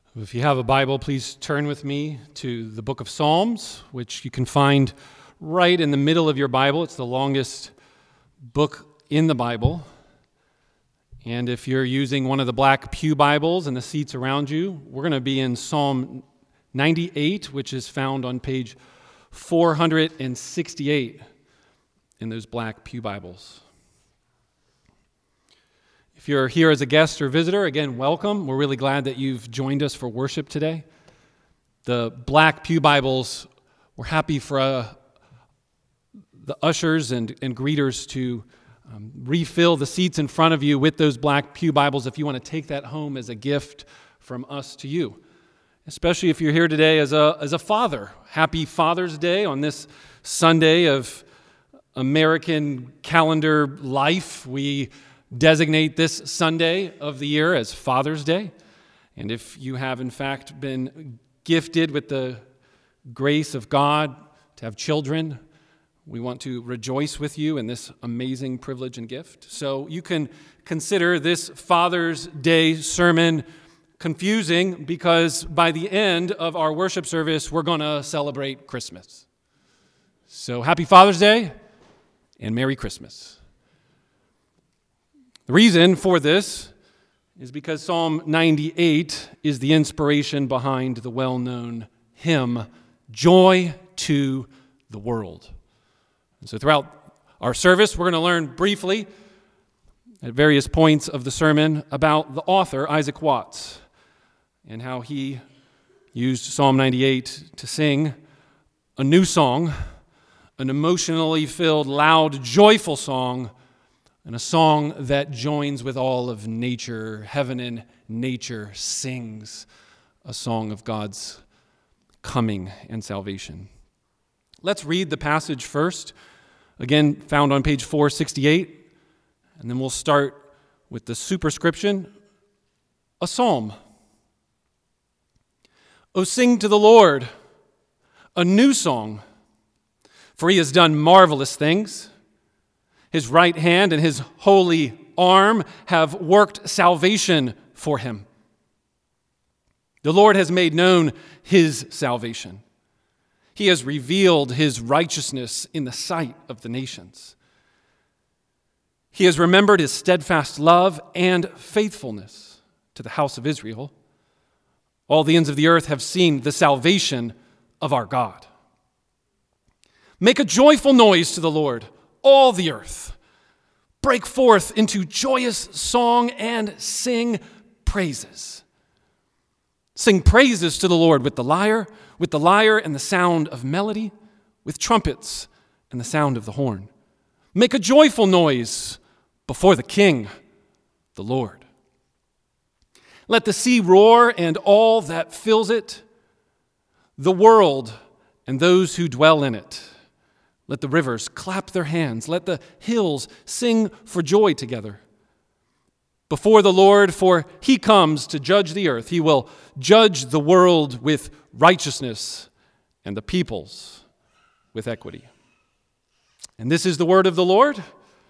If you have a Bible, please turn with me to the book of Psalms, which you can find right in the middle of your Bible. It's the longest book in the Bible. And if you're using one of the black pew Bibles and the seats around you, we're going to be in Psalm 98, which is found on page 468 in those black pew Bibles. If you're here as a guest or visitor, again, welcome. We're really glad that you've joined us for worship today. The black pew Bibles, we're happy for the ushers and greeters to refill the seats in front of you with those black pew Bibles if you want to take that home as a gift from us to you. Especially if you're here today as a father. Happy Father's Day on this Sunday of American calendar life. We designate this Sunday of the year as Father's Day. And if you have, in fact, been gifted with the grace of God to have children, we want to rejoice with you in this amazing privilege and gift. So you can consider this Father's Day sermon confusing because by the end of our worship service, we're going to celebrate Christmas. So happy Father's Day and Merry Christmas. The reason for this is because Psalm 98 is the inspiration behind the well-known hymn, Joy to the World. And so throughout our service, we're going to learn briefly at various points of the sermon about the author, Isaac Watts, and how he used Psalm 98 to sing a new song, an emotionally filled, loud, joyful song, and a song that joins with all of nature. Heaven and nature sings a song of God's coming and salvation. Let's read the passage first, again found on page 468, and then we'll start with the superscription, a psalm. O sing to the Lord a new song, for he has done marvelous things. His right hand and his holy arm have worked salvation for him. The Lord has made known his salvation. He has revealed his righteousness in the sight of the nations. He has remembered his steadfast love and faithfulness to the house of Israel. All the ends of the earth have seen the salvation of our God. Make a joyful noise to the Lord, all the earth. Break forth into joyous song and sing praises. Sing praises to the Lord with the lyre and the sound of melody, with trumpets and the sound of the horn. Make a joyful noise before the King, the Lord. Let the sea roar and all that fills it, the world and those who dwell in it. Let the rivers clap their hands. Let the hills sing for joy together. Before the Lord, for he comes to judge the earth. He will judge the world with righteousness and the peoples with equity. And this is the word of the Lord.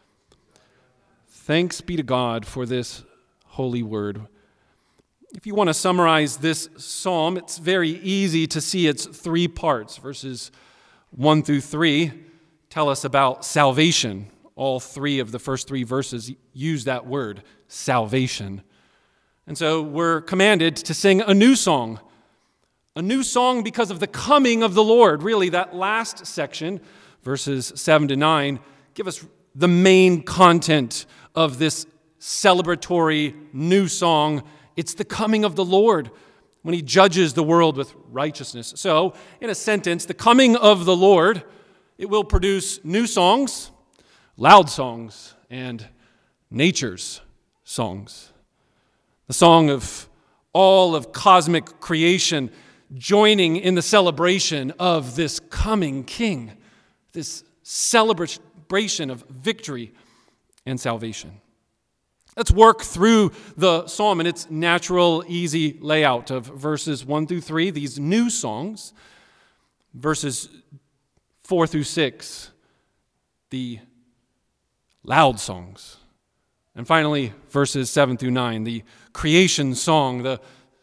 Thanks be to God for this holy word. If you want to summarize this psalm, it's very easy to see its three parts. Verses 1 through 3 tell us about salvation. All three of the first three verses use that word, salvation. And so we're commanded to sing a new song because of the coming of the Lord. Really, that last section, verses 7 to 9, give us the main content of this celebratory new song. It's the coming of the Lord when he judges the world with righteousness. So, in a sentence, the coming of the Lord, it will produce new songs, loud songs, and nature's songs. The song of all of cosmic creation joining in the celebration of this coming King, this celebration of victory and salvation. Let's work through the psalm in its natural, easy layout of verses 1 through 3, these new songs, verses 4 through 6, the loud songs, and finally, verses 7 through 9, the creation song, the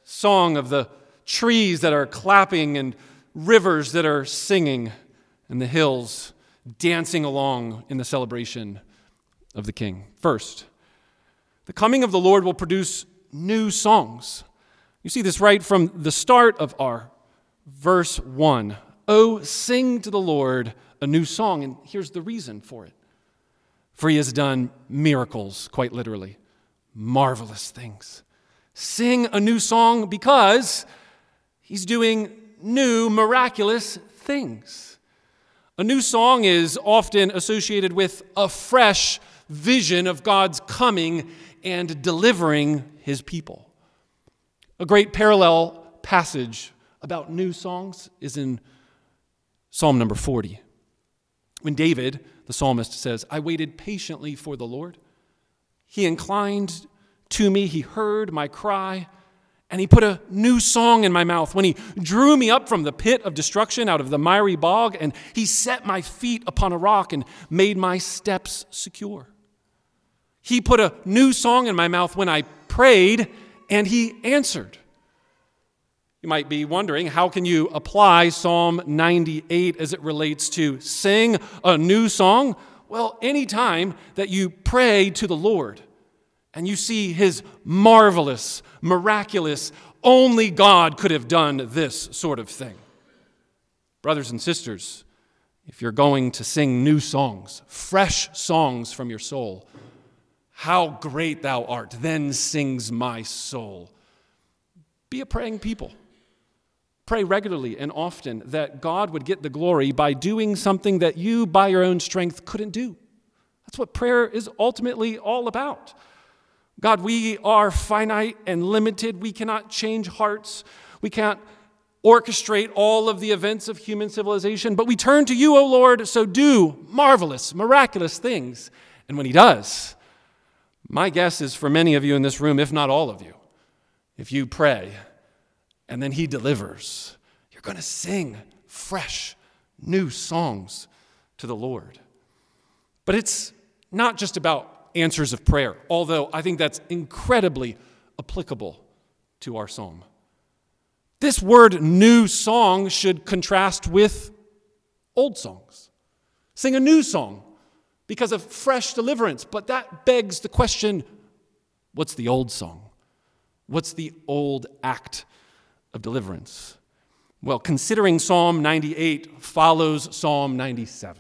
song of the trees that are clapping and rivers that are singing and the hills dancing along in the celebration of the King. First, the coming of the Lord will produce new songs. You see this right from the start of our verse 1. Oh, sing to the Lord a new song. And here's the reason for it. For he has done miracles, quite literally, marvelous things. Sing a new song because he's doing new miraculous things. A new song is often associated with a fresh vision of God's coming and delivering his people. A great parallel passage about new songs is in Psalm number 40. When David, the psalmist, says, I waited patiently for the Lord. He inclined to me, he heard my cry, and he put a new song in my mouth when he drew me up from the pit of destruction out of the miry bog, and he set my feet upon a rock and made my steps secure. He put a new song in my mouth when I prayed, and he answered. You might be wondering, how can you apply Psalm 98 as it relates to sing a new song? Well, anytime that you pray to the Lord and you see his marvelous, miraculous, only God could have done this sort of thing. Brothers and sisters, if you're going to sing new songs, fresh songs from your soul, how great thou art, then sings my soul. Be a praying people. Pray regularly and often that God would get the glory by doing something that you, by your own strength, couldn't do. That's what prayer is ultimately all about. God, we are finite and limited. We cannot change hearts. We can't orchestrate all of the events of human civilization, but we turn to you, O Lord, so do marvelous, miraculous things. And when he does, my guess is for many of you in this room, if not all of you, if you pray and then he delivers, you're going to sing fresh, new songs to the Lord. But it's not just about answers of prayer, although I think that's incredibly applicable to our psalm. This word new song should contrast with old songs. Sing a new song because of fresh deliverance, but that begs the question, what's the old song? What's the old act of deliverance? Well, considering Psalm 98 follows Psalm 97.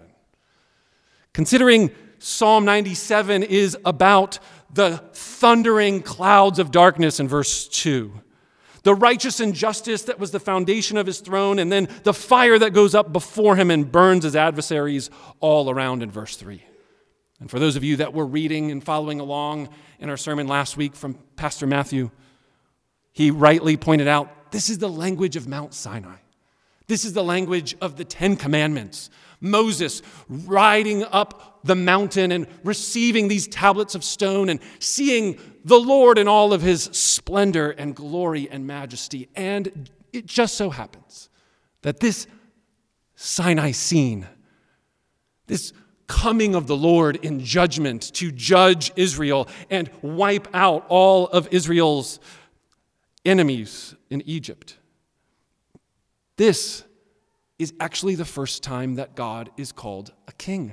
Considering Psalm 97 is about the thundering clouds of darkness in verse 2, the righteous injustice that was the foundation of his throne, and then the fire that goes up before him and burns his adversaries all around in verse 3. And for those of you that were reading and following along in our sermon last week from Pastor Matthew, he rightly pointed out, this is the language of Mount Sinai. This is the language of the Ten Commandments. Moses riding up the mountain and receiving these tablets of stone and seeing the Lord in all of his splendor and glory and majesty. And it just so happens that this Sinai scene, this coming of the Lord in judgment to judge Israel and wipe out all of Israel's enemies in Egypt, this is actually the first time that God is called a king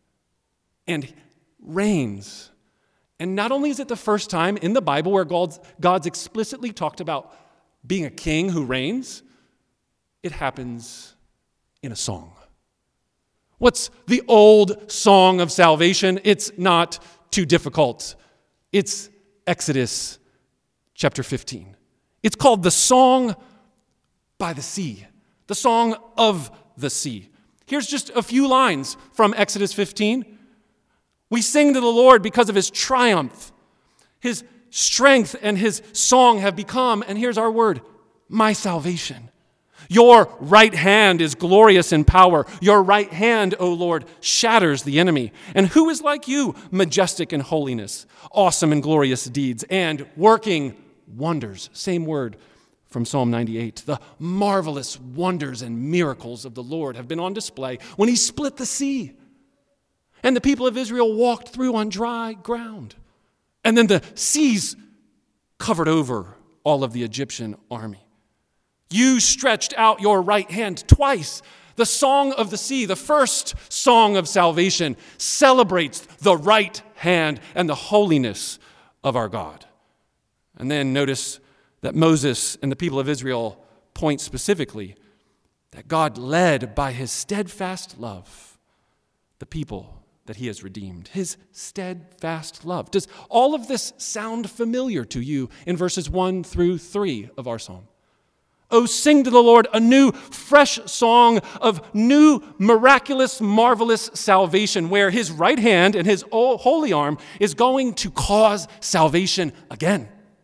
and reigns. And not only is it the first time in the Bible where God's explicitly talked about being a king who reigns, it happens in a song. What's the old song of salvation? It's not too difficult. It's Exodus chapter 15. It's called the Song by the Sea. The Song of the Sea. Here's just a few lines from Exodus 15. We sing to the Lord because of his triumph. His strength and his song have become, and here's our word, my salvation. Your right hand is glorious in power. Your right hand, O Lord, shatters the enemy. And who is like you, majestic in holiness, awesome in glorious deeds, and working wonders? Same word from Psalm 98. The marvelous wonders and miracles of the Lord have been on display when he split the sea and the people of Israel walked through on dry ground. And then the seas covered over all of the Egyptian army. You stretched out your right hand twice. The Song of the Sea, the first song of salvation, celebrates the right hand and the holiness of our God. And then notice that Moses and the people of Israel point specifically that God led by his steadfast love the people that he has redeemed. His steadfast love. Does all of this sound familiar to you in verses 1 through 3 of our psalm? Oh, sing to the Lord a new, fresh song of new, miraculous, marvelous salvation, where his right hand and his holy arm is going to cause salvation again.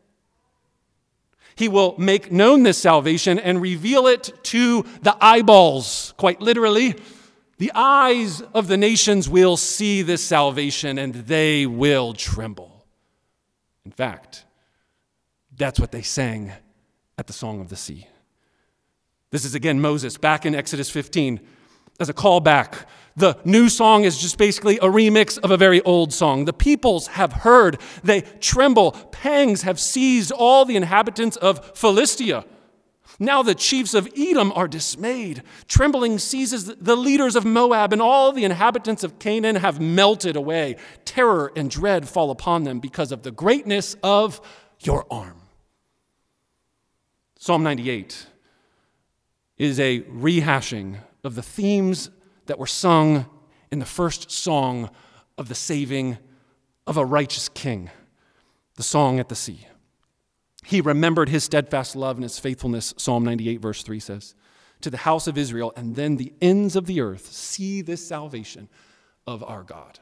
He will make known this salvation and reveal it to the eyeballs, quite literally. The eyes of the nations will see this salvation and they will tremble. In fact, that's what they sang at the Song of the Sea. This is again Moses back in Exodus 15 as a callback. The new song is just basically a remix of a very old song. The peoples have heard, they tremble. Pangs have seized all the inhabitants of Philistia. Now the chiefs of Edom are dismayed. Trembling seizes the leaders of Moab, and all the inhabitants of Canaan have melted away. Terror and dread fall upon them because of the greatness of your arm. Psalm 98 is a rehashing of the themes that were sung in the first song of the saving of a righteous king, the Song at the Sea. He remembered his steadfast love and his faithfulness, Psalm 98 verse 3 says, to the house of Israel, and then the ends of the earth see this salvation of our God.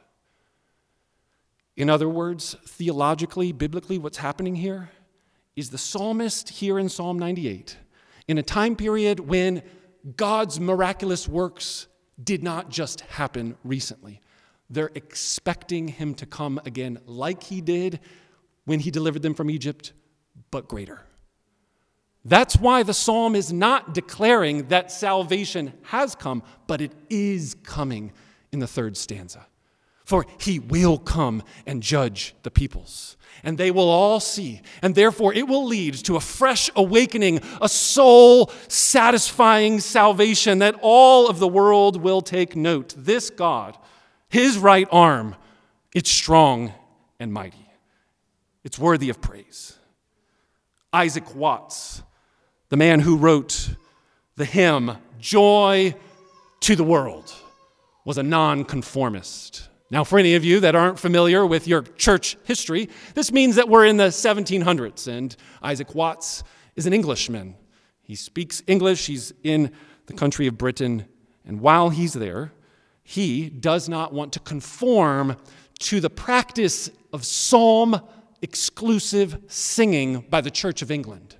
In other words, theologically, biblically, what's happening here is the psalmist here in Psalm 98, in a time period when God's miraculous works did not just happen recently. They're expecting him to come again like he did when he delivered them from Egypt, but greater. That's why the psalm is not declaring that salvation has come, but it is coming in the third stanza. For he will come and judge the peoples, and they will all see, and therefore it will lead to a fresh awakening, a soul-satisfying salvation that all of the world will take note. This God, his right arm, it's strong and mighty. It's worthy of praise. Isaac Watts, the man who wrote the hymn, Joy to the World, was a nonconformist. Now, for any of you that aren't familiar with your church history, this means that we're in the 1700s, and Isaac Watts is an Englishman. He speaks English, he's in the country of Britain, and while he's there, he does not want to conform to the practice of psalm-exclusive singing by the Church of England.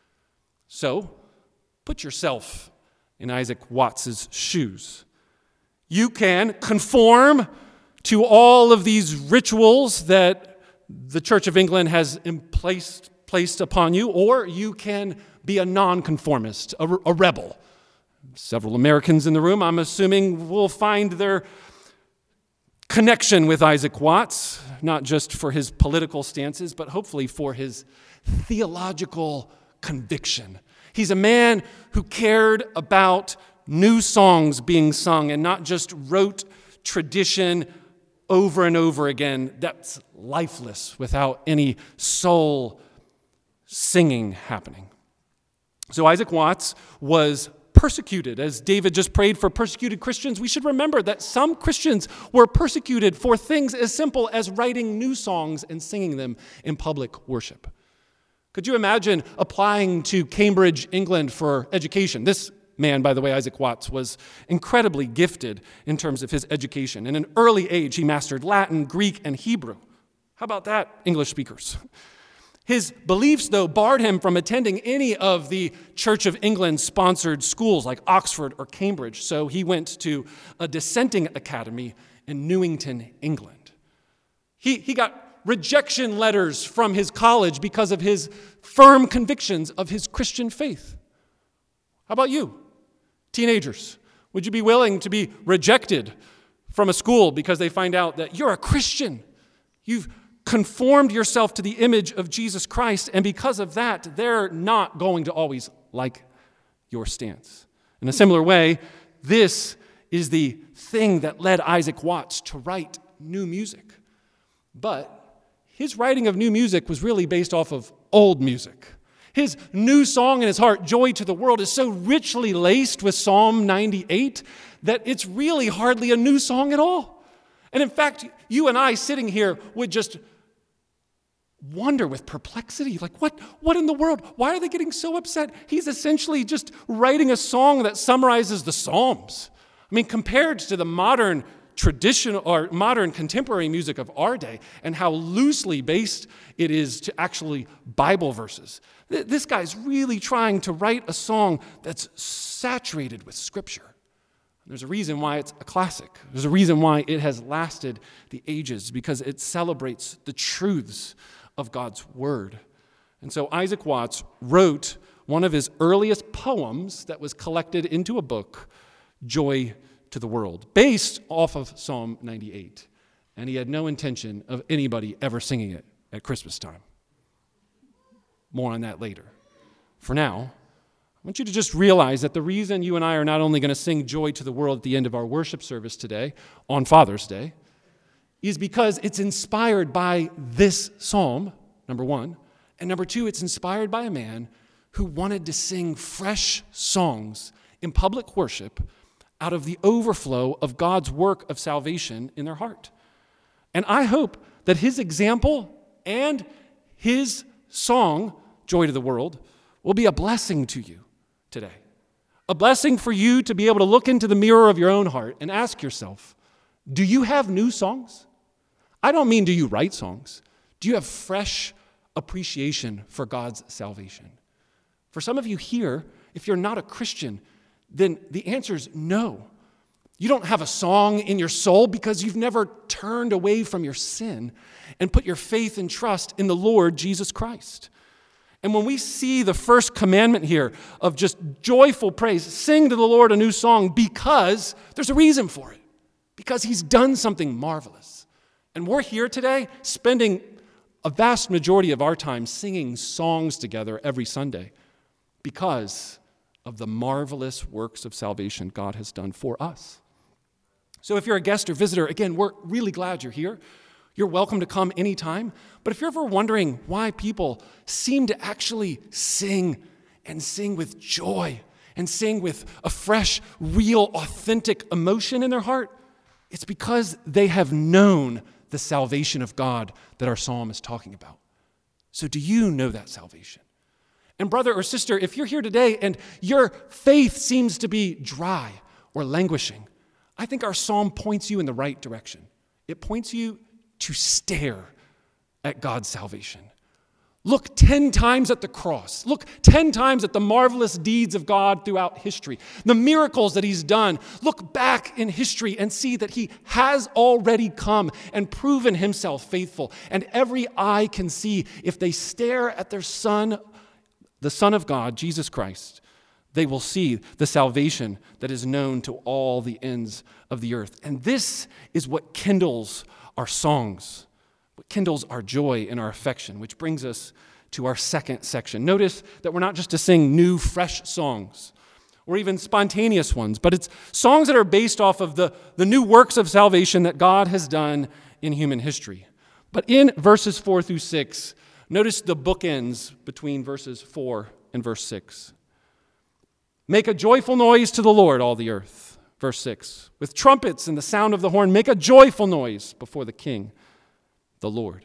So, put yourself in Isaac Watts's shoes. You can conform to all of these rituals that the Church of England has placed upon you, or you can be a nonconformist, a rebel. Several Americans in the room, I'm assuming, will find their connection with Isaac Watts, not just for his political stances, but hopefully for his theological conviction. He's a man who cared about new songs being sung and not just wrote tradition over and over again that's lifeless without any soul singing happening. So Isaac Watts was persecuted. As David just prayed for persecuted Christians, we should remember that some Christians were persecuted for things as simple as writing new songs and singing them in public worship. Could you imagine applying to Cambridge, England for education? This man, by the way, Isaac Watts, was incredibly gifted in terms of his education. In an early age, he mastered Latin, Greek, and Hebrew. How about that, English speakers? His beliefs, though, barred him from attending any of the Church of England-sponsored schools like Oxford or Cambridge, so he went to a dissenting academy in Newington, England. He got rejection letters from his college because of his firm convictions of his Christian faith. How about you? Teenagers, would you be willing to be rejected from a school because they find out that you're a Christian? You've conformed yourself to the image of Jesus Christ, and because of that, they're not going to always like your stance. In a similar way, this is the thing that led Isaac Watts to write new music. But his writing of new music was really based off of old music. His new song in his heart, Joy to the World, is so richly laced with Psalm 98 that it's really hardly a new song at all. And in fact, you and I sitting here would just wonder with perplexity, like, what in the world? Why are they getting so upset? He's essentially just writing a song that summarizes the Psalms. I mean, compared to the modern traditional or modern contemporary music of our day and how loosely based it is to actually Bible verses. This guy's really trying to write a song that's saturated with Scripture. There's a reason why it's a classic. There's a reason why it has lasted the ages, because it celebrates the truths of God's Word. And so Isaac Watts wrote one of his earliest poems that was collected into a book, Joy to the World, based off of Psalm 98. And he had no intention of anybody ever singing it at Christmas time. More on that later. For now, I want you to just realize that the reason you and I are not only going to sing Joy to the World at the end of our worship service today, on Father's Day, is because it's inspired by this psalm, number one, and number two, it's inspired by a man who wanted to sing fresh songs in public worship out of the overflow of God's work of salvation in their heart. And I hope that his example and his song, Joy to the World, will be a blessing to you today. A blessing for you to be able to look into the mirror of your own heart and ask yourself, do you have new songs? I don't mean do you write songs. Do you have fresh appreciation for God's salvation? For some of you here, if you're not a Christian, then the answer is no. You don't have a song in your soul because you've never turned away from your sin and put your faith and trust in the Lord Jesus Christ. And when we see the first commandment here of just joyful praise, sing to the Lord a new song, because there's a reason for it, because he's done something marvelous. And we're here today spending a vast majority of our time singing songs together every Sunday because of the marvelous works of salvation God has done for us. So if you're a guest or visitor, again, we're really glad you're here. You're welcome to come anytime. But if you're ever wondering why people seem to actually sing and sing with joy and sing with a fresh, real, authentic emotion in their heart, it's because they have known the salvation of God that our psalm is talking about. So do you know that salvation? And brother or sister, if you're here today and your faith seems to be dry or languishing, I think our psalm points you in the right direction. It points you to stare at God's salvation. Look 10 times at the cross. Look 10 times at the marvelous deeds of God throughout history, the miracles that he's done. Look back in history and see that he has already come and proven himself faithful. And every eye can see if they stare at their Son, the Son of God, Jesus Christ, they will see the salvation that is known to all the ends of the earth. And this is what kindles our songs, what kindles our joy and our affection, which brings us to our second section. Notice that we're not just to sing new, fresh songs or even spontaneous ones, but it's songs that are based off of the new works of salvation that God has done in human history. But in verses 4 through 6, notice the bookends between verses 4 and verse 6. Make a joyful noise to the Lord, all the earth. Verse 6. With trumpets and the sound of the horn, make a joyful noise before the King, the Lord.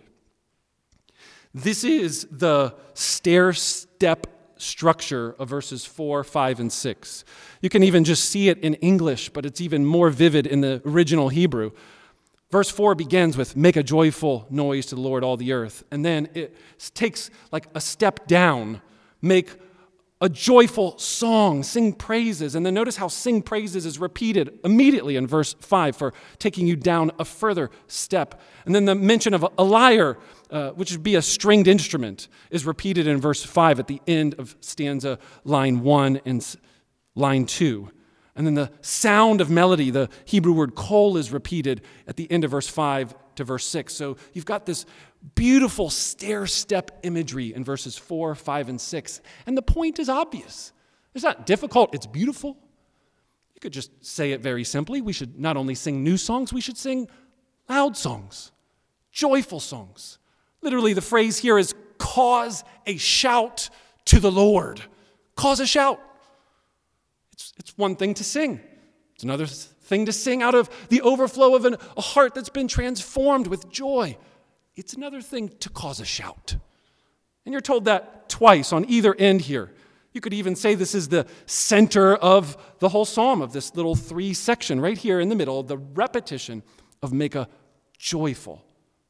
This is the stair-step structure of verses 4, 5, and 6. You can even just see it in English, but it's even more vivid in the original Hebrew. Verse 4 begins with, make a joyful noise to the Lord, all the earth. And then it takes like a step down, make a joyful song, sing praises. And then notice how sing praises is repeated immediately in verse 5 for taking you down a further step. And then the mention of a lyre, which would be a stringed instrument, is repeated in verse 5 at the end of stanza line 1 and line 2. And then the sound of melody, the Hebrew word kol, is repeated at the end of verse 5 to verse 6. So you've got this beautiful stair-step imagery in verses 4, 5, and 6. And the point is obvious. It's not difficult, it's beautiful. You could just say it very simply. We should not only sing new songs, we should sing loud songs, joyful songs. Literally, the phrase here is cause a shout to the Lord. Cause a shout. It's one thing to sing. It's another thing to sing out of the overflow of a heart that's been transformed with joy. It's another thing to cause a shout. And you're told that twice on either end here. You could even say this is the center of the whole psalm, of this little 3 section right here in the middle, the repetition of make a joyful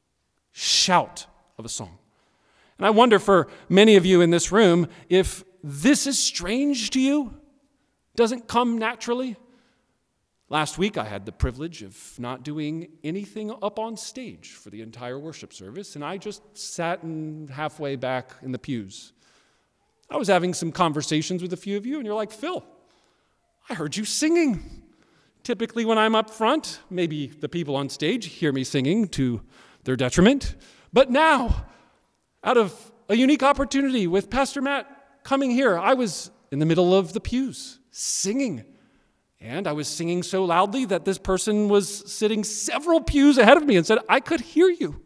shout of a song. And I wonder for many of you in this room if this is strange to you, doesn't come naturally. Last week I had the privilege of not doing anything up on stage for the entire worship service, and I just sat halfway back in the pews. I was having some conversations with a few of you, and you're like, Phil, I heard you singing. Typically when I'm up front, maybe the people on stage hear me singing to their detriment. But now, out of a unique opportunity with Pastor Matt coming here, I was in the middle of the pews singing. And I was singing so loudly that this person was sitting several pews ahead of me and said, I could hear you.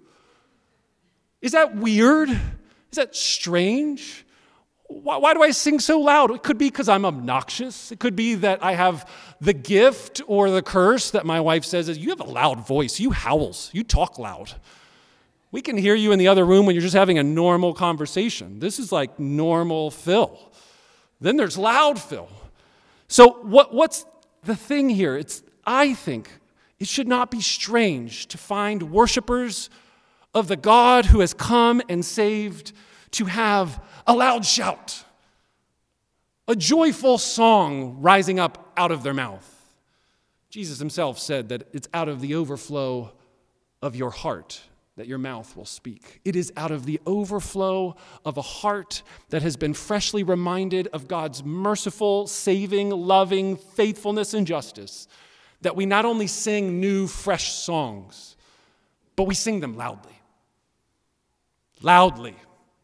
Is that weird? Is that strange? Why do I sing so loud? It could be because I'm obnoxious. It could be that I have the gift or the curse that my wife says is, you have a loud voice. You howls. You talk loud. We can hear you in the other room when you're just having a normal conversation. This is like normal Phil. Then there's loud Phil. So what's the thing here? I think it should not be strange to find worshipers of the God who has come and saved to have a loud shout, a joyful song rising up out of their mouth. Jesus himself said that it's out of the overflow of your heart that your mouth will speak. It is out of the overflow of a heart that has been freshly reminded of God's merciful, saving, loving faithfulness and justice that we not only sing new, fresh songs, but we sing them loudly. Loudly.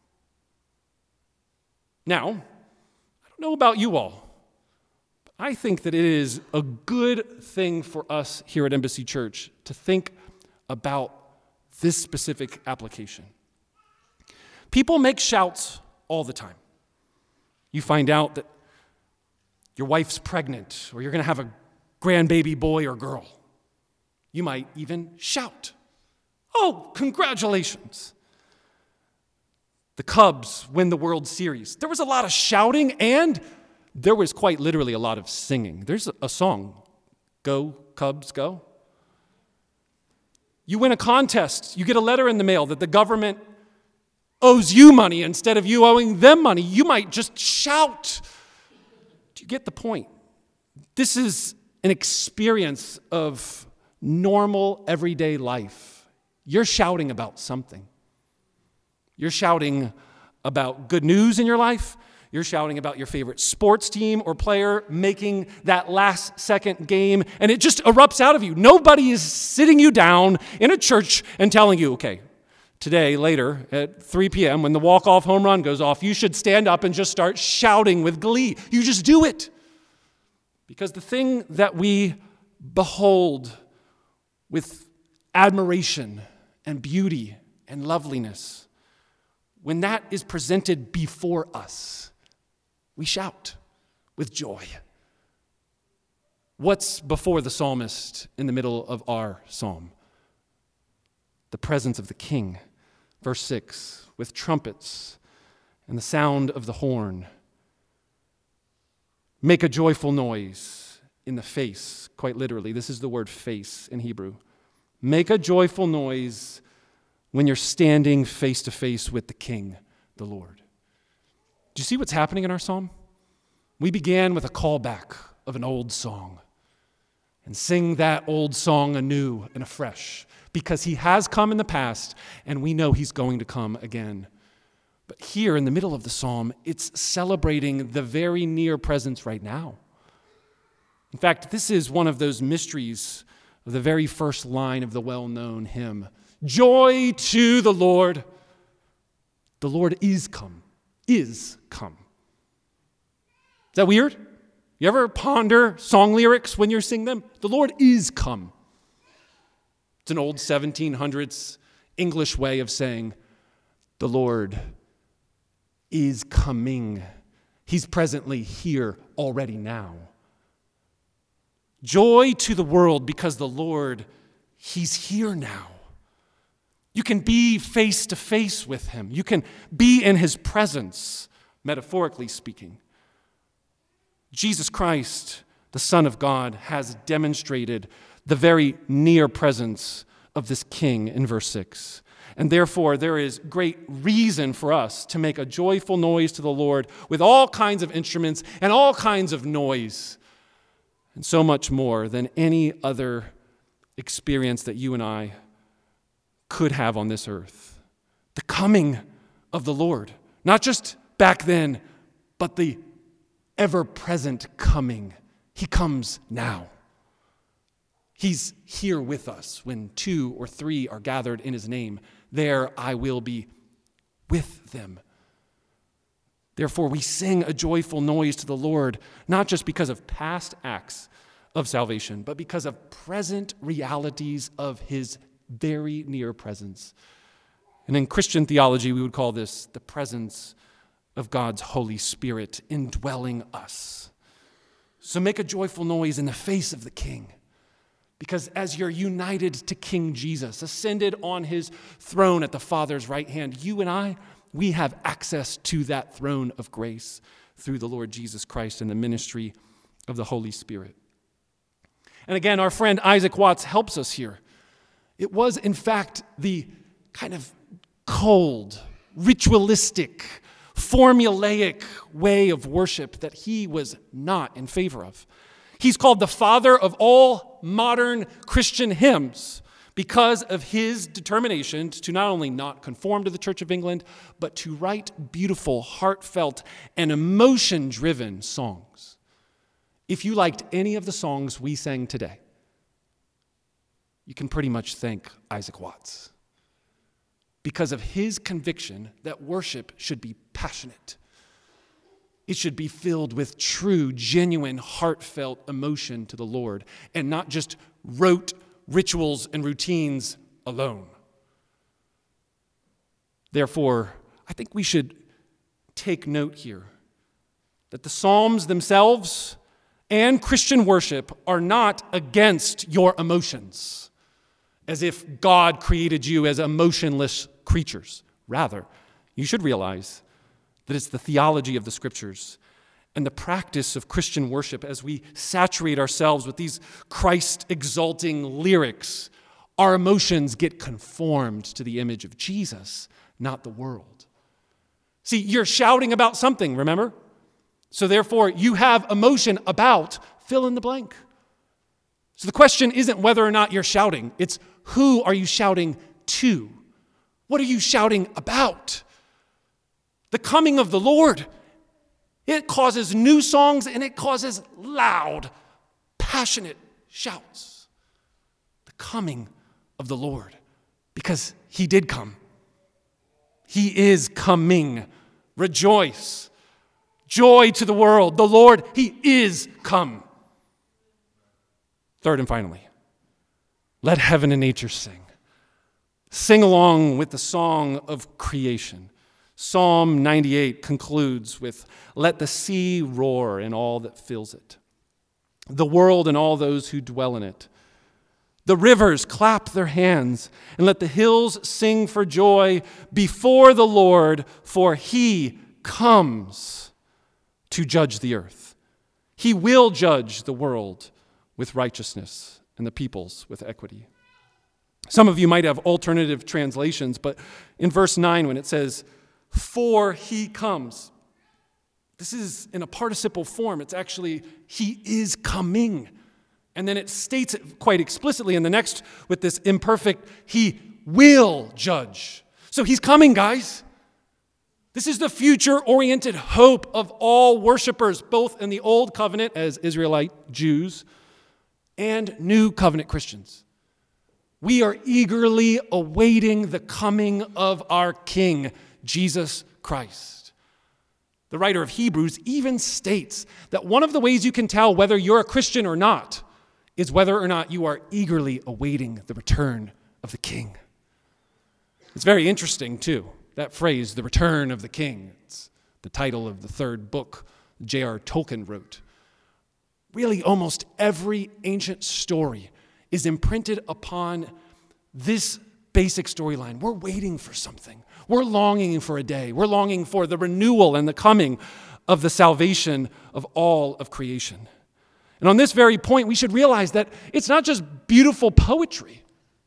Now, I don't know about you all, but I think that it is a good thing for us here at Embassy Church to think about this specific application. People make shouts all the time. You find out that your wife's pregnant or you're going to have a grandbaby boy or girl. You might even shout, "Oh, congratulations." The Cubs win the World Series. There was a lot of shouting and there was quite literally a lot of singing. There's a song, "Go Cubs, Go." You win a contest, you get a letter in the mail that the government owes you money instead of you owing them money. You might just shout. Do you get the point? This is an experience of normal, everyday life. You're shouting about something. You're shouting about good news in your life. You're shouting about your favorite sports team or player making that last-second game, and it just erupts out of you. Nobody is sitting you down in a church and telling you, okay, today, later, at 3 p.m., when the walk-off home run goes off, you should stand up and just start shouting with glee. You just do it. Because the thing that we behold with admiration and beauty and loveliness, when that is presented before us, we shout with joy. What's before the psalmist in the middle of our psalm? The presence of the King. Verse 6, with trumpets and the sound of the horn. Make a joyful noise in the face, quite literally. This is the word face in Hebrew. Make a joyful noise when you're standing face to face with the King, the Lord. Do you see what's happening in our psalm? We began with a callback of an old song and sing that old song anew and afresh because he has come in the past and we know he's going to come again. But here in the middle of the psalm, it's celebrating the very near presence right now. In fact, this is one of those mysteries of the very first line of the well-known hymn. Joy to the Lord is come, is come. Is that weird? You ever ponder song lyrics when you're singing them? The Lord is come. It's an old 1700s English way of saying, the Lord is coming. He's presently here already now. Joy to the world because the Lord, He's here now. You can be face to face with Him. You can be in His presence, metaphorically speaking. Jesus Christ, the Son of God, has demonstrated the very near presence of this King in verse 6. And therefore, there is great reason for us to make a joyful noise to the Lord with all kinds of instruments and all kinds of noise, and so much more than any other experience that you and I could have on this earth. The coming of the Lord, not just back then, but the ever-present coming. He comes now. He's here with us. When 2 or 3 are gathered in His name, there I will be with them. Therefore, we sing a joyful noise to the Lord, not just because of past acts of salvation, but because of present realities of His very near presence. And in Christian theology, we would call this the presence of God's Holy Spirit indwelling us. So make a joyful noise in the face of the King, because as you're united to King Jesus, ascended on His throne at the Father's right hand, you and I, we have access to that throne of grace through the Lord Jesus Christ and the ministry of the Holy Spirit. And again, our friend Isaac Watts helps us here. It was, in fact, the kind of cold, ritualistic, formulaic way of worship that he was not in favor of. He's called the father of all modern Christian hymns because of his determination to not only not conform to the Church of England, but to write beautiful, heartfelt, and emotion-driven songs. If you liked any of the songs we sang today, you can pretty much thank Isaac Watts because of his conviction that worship should be passionate. It should be filled with true, genuine, heartfelt emotion to the Lord and not just rote rituals and routines alone. Therefore, I think we should take note here that the Psalms themselves and Christian worship are not against your emotions, as if God created you as emotionless creatures. Rather, you should realize that it's the theology of the Scriptures and the practice of Christian worship as we saturate ourselves with these Christ-exalting lyrics. Our emotions get conformed to the image of Jesus, not the world. See, you're shouting about something, remember? So therefore, you have emotion about fill in the blank. So the question isn't whether or not you're shouting. It's who are you shouting to? What are you shouting about? The coming of the Lord, it causes new songs and it causes loud, passionate shouts. The coming of the Lord, because He did come. He is coming. Rejoice. Joy to the world. The Lord, He is come. Third and finally, let heaven and nature sing. Sing along with the song of creation. Psalm 98 concludes with, let the sea roar and all that fills it, the world and all those who dwell in it. The rivers clap their hands, and let the hills sing for joy before the Lord, for He comes to judge the earth. He will judge the world with righteousness and the peoples with equity. Some of you might have alternative translations, but in verse 9 when it says, for He comes, this is in a participle form. It's actually, He is coming. And then it states it quite explicitly in the next with this imperfect, He will judge. So He's coming, guys. This is the future-oriented hope of all worshipers, both in the Old Covenant as Israelite Jews and New Covenant Christians. We are eagerly awaiting the coming of our King, Jesus Christ. The writer of Hebrews even states that one of the ways you can tell whether you're a Christian or not is whether or not you are eagerly awaiting the return of the King. It's very interesting, too, that phrase, the return of the King. It's the title of the third book J.R. Tolkien wrote. Really, almost every ancient story is imprinted upon this basic storyline. We're waiting for something. We're longing for a day. We're longing for the renewal and the coming of the salvation of all of creation. And on this very point, we should realize that it's not just beautiful poetry.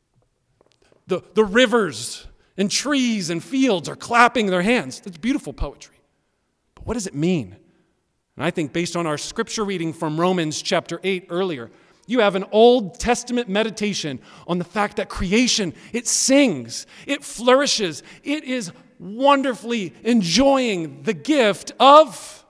The rivers and trees and fields are clapping their hands. That's beautiful poetry. But what does it mean? And I think based on our scripture reading from Romans chapter 8 earlier, you have an Old Testament meditation on the fact that creation, it sings, it flourishes, it is wonderfully enjoying the gift of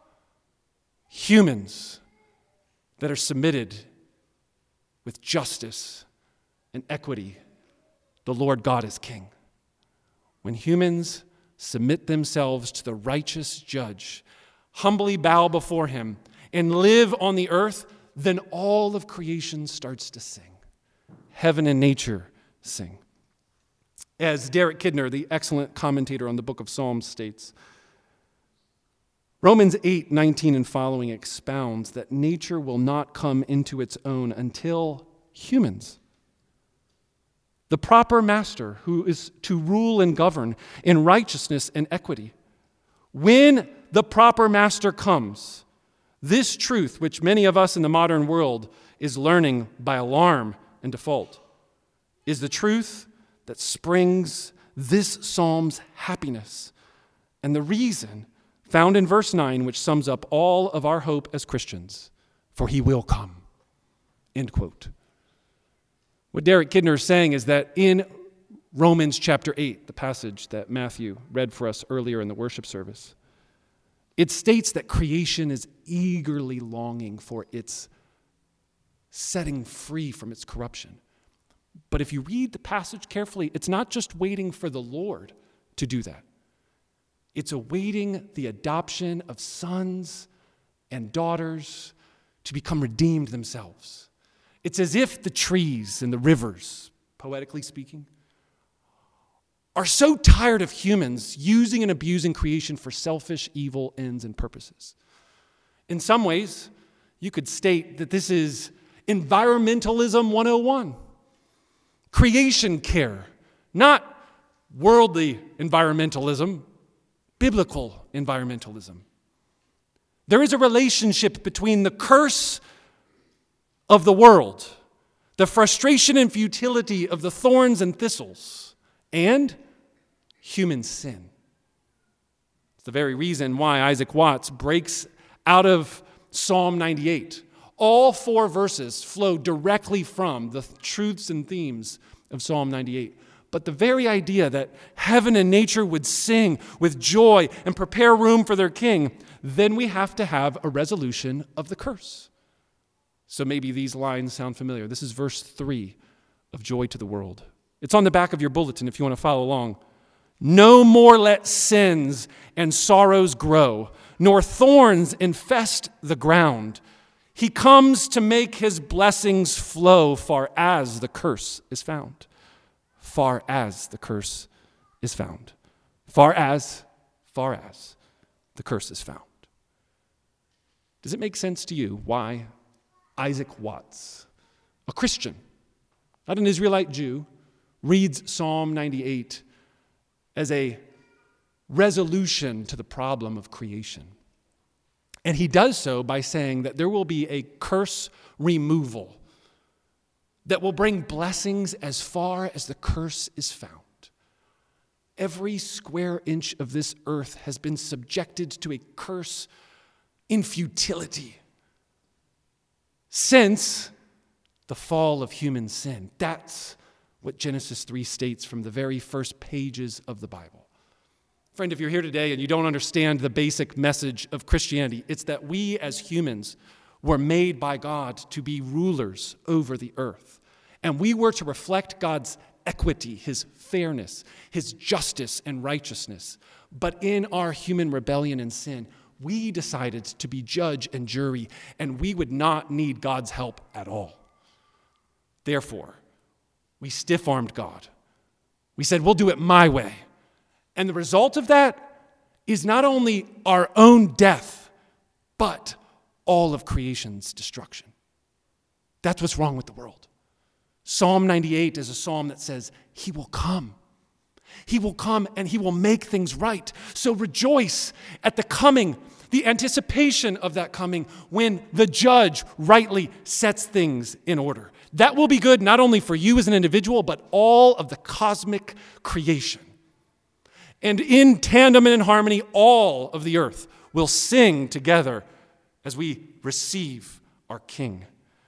humans that are submitted with justice and equity. The Lord God is King. When humans submit themselves to the righteous judge, humbly bow before him, and live on the earth, then all of creation starts to sing. Heaven and nature sing. As Derek Kidner, the excellent commentator on the book of Psalms, states, Romans 8:19 and following expounds that nature will not come into its own until humans, the proper master who is to rule and govern in righteousness and equity. When the proper master comes, this truth, which many of us in the modern world is learning by alarm and default, is the truth that springs this psalm's happiness and the reason found in verse 9, which sums up all of our hope as Christians, for he will come. End quote. What Derek Kidner is saying is that in Romans chapter 8, the passage that Matthew read for us earlier in the worship service, it states that creation is eagerly longing for its setting free from its corruption. But if you read the passage carefully, it's not just waiting for the Lord to do that. It's awaiting the adoption of sons and daughters to become redeemed themselves. It's as if the trees and the rivers, poetically speaking, are so tired of humans using and abusing creation for selfish, evil ends and purposes. In some ways, you could state that this is environmentalism 101. Creation care, not worldly environmentalism, biblical environmentalism. There is a relationship between the curse of the world, the frustration and futility of the thorns and thistles, and human sin. It's the very reason why Isaac Watts breaks out of Psalm 98. All four verses flow directly from the truths and themes of Psalm 98. But the very idea that heaven and nature would sing with joy and prepare room for their king, then we have to have a resolution of the curse. So maybe these lines sound familiar. This is verse 3 of Joy to the World. It's on the back of your bulletin if you want to follow along. No more let sins and sorrows grow, nor thorns infest the ground. He comes to make his blessings flow far as the curse is found. Far as the curse is found. Far as the curse is found. Does it make sense to you why Isaac Watts, a Christian, not an Israelite Jew, reads Psalm 98 as a resolution to the problem of creation? And he does so by saying that there will be a curse removal that will bring blessings as far as the curse is found. Every square inch of this earth has been subjected to a curse in futility since the fall of human sin. That's what Genesis 3 states from the very first pages of the Bible. Friend, if you're here today and you don't understand the basic message of Christianity, it's that we as humans were made by God to be rulers over the earth. And we were to reflect God's equity, his fairness, his justice and righteousness. But in our human rebellion and sin, we decided to be judge and jury, and we would not need God's help at all. Therefore, we stiff-armed God. We said, we'll do it my way. And the result of that is not only our own death, but all of creation's destruction. That's what's wrong with the world. Psalm 98 is a psalm that says, he will come. He will come and he will make things right. So rejoice at the coming, the anticipation of that coming when the judge rightly sets things in order. That will be good not only for you as an individual, but all of the cosmic creation. And in tandem and in harmony, all of the earth will sing together as we receive our King.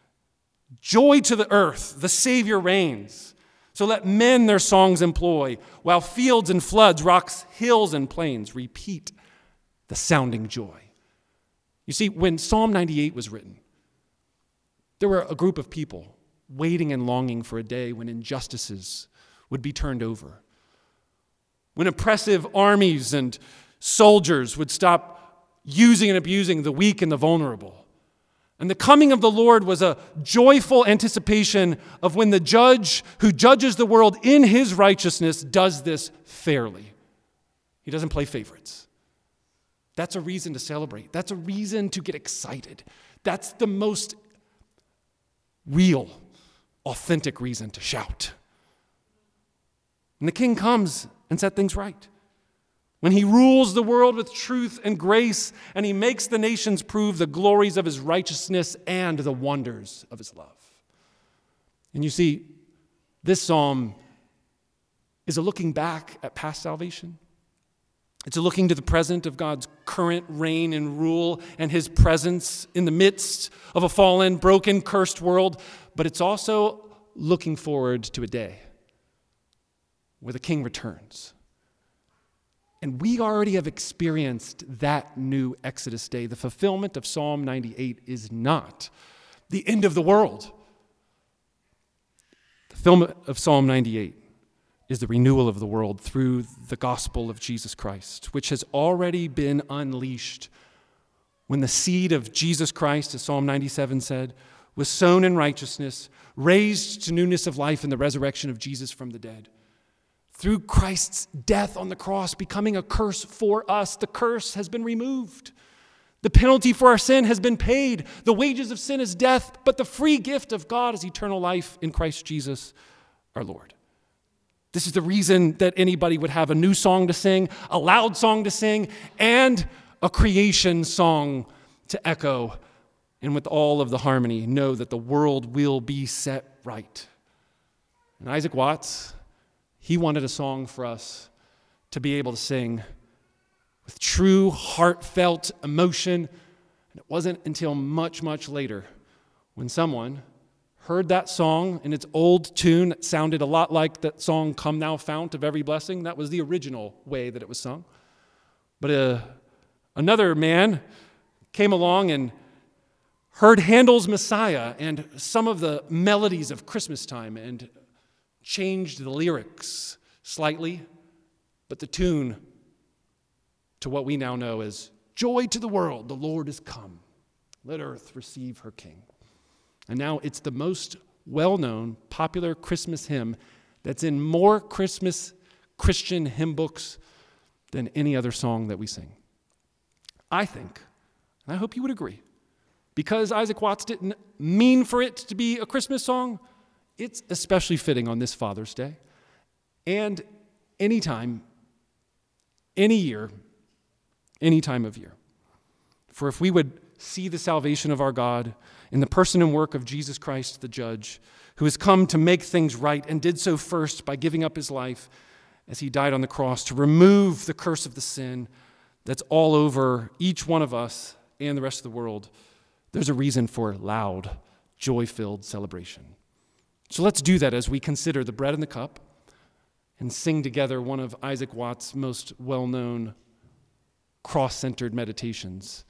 Joy to the earth, the Savior reigns. So let men their songs employ, while fields and floods, rocks, hills, and plains repeat the sounding joy. You see, when Psalm 98 was written, there were a group of people waiting and longing for a day when injustices would be turned over, when oppressive armies and soldiers would stop using and abusing the weak and the vulnerable. And the coming of the Lord was a joyful anticipation of when the judge who judges the world in his righteousness does this fairly. He doesn't play favorites. That's a reason to celebrate. That's a reason to get excited. That's the most real, authentic reason to shout. And the King comes and set things right. When he rules the world with truth and grace, and he makes the nations prove the glories of his righteousness and the wonders of his love. And you see, this psalm is a looking back at past salvation. It's a looking to the present of God's current reign and rule and his presence in the midst of a fallen, broken, cursed world. But it's also looking forward to a day where the King returns. And we already have experienced that new Exodus day. The fulfillment of Psalm 98 is not the end of the world. The fulfillment of Psalm 98 is the renewal of the world through the gospel of Jesus Christ, which has already been unleashed when the seed of Jesus Christ, as Psalm 97 said, was sown in righteousness, raised to newness of life in the resurrection of Jesus from the dead. Through Christ's death on the cross, becoming a curse for us, the curse has been removed. The penalty for our sin has been paid. The wages of sin is death, but the free gift of God is eternal life in Christ Jesus, our Lord. This is the reason that anybody would have a new song to sing, a loud song to sing, and a creation song to echo, and with all of the harmony, know that the world will be set right. And Isaac Watts, he wanted a song for us to be able to sing with true, heartfelt emotion. And it wasn't until much, much later when someone heard that song in its old tune that sounded a lot like that song, Come Thou Fount of Every Blessing. That was the original way that it was sung. But another man came along and heard Handel's Messiah and some of the melodies of Christmas time and changed the lyrics slightly, but the tune to what we now know as Joy to the world, the Lord is come. Let earth receive her King. And now it's the most well-known, popular Christmas hymn that's in more Christmas Christian hymn books than any other song that we sing. I think, and I hope you would agree, because Isaac Watts didn't mean for it to be a Christmas song, it's especially fitting on this Father's Day and anytime, any year, any time of year. For if we would see the salvation of our God in the person and work of Jesus Christ, the judge, who has come to make things right and did so first by giving up his life as he died on the cross to remove the curse of the sin that's all over each one of us and the rest of the world, there's a reason for loud, joy-filled celebration. So let's do that as we consider the bread and the cup and sing together one of Isaac Watts' most well-known cross-centered meditations.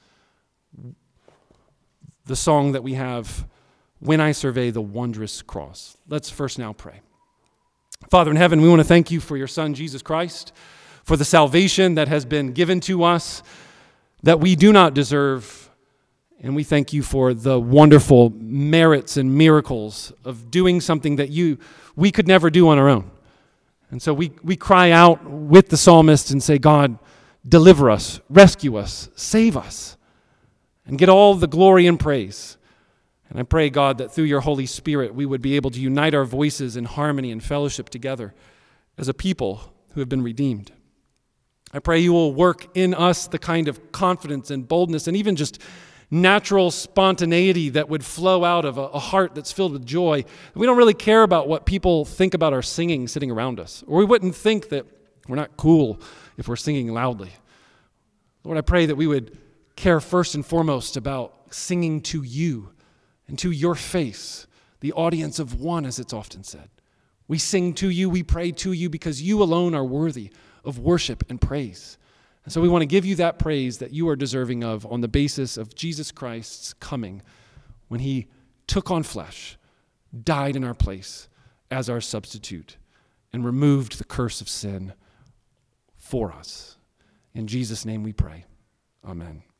The song that we have, When I Survey the Wondrous Cross. Let's first now pray. Father in heaven, we want to thank you for your Son, Jesus Christ, for the salvation that has been given to us that we do not deserve. And we thank you for the wonderful merits and miracles of doing something that we could never do on our own. And so we cry out with the psalmist and say, God, deliver us, rescue us, save us, and get all the glory and praise. And I pray, God, that through your Holy Spirit, we would be able to unite our voices in harmony and fellowship together as a people who have been redeemed. I pray you will work in us the kind of confidence and boldness and even just natural spontaneity that would flow out of a heart that's filled with joy. We don't really care about what people think about our singing sitting around us, or we wouldn't think that we're not cool if we're singing loudly. Lord, I pray that we would care first and foremost about singing to you and to your face, the audience of one, as it's often said. We sing to you, we pray to you, because you alone are worthy of worship and praise. And so we want to give you that praise that you are deserving of on the basis of Jesus Christ's coming when he took on flesh, died in our place as our substitute, and removed the curse of sin for us. In Jesus' name we pray. Amen.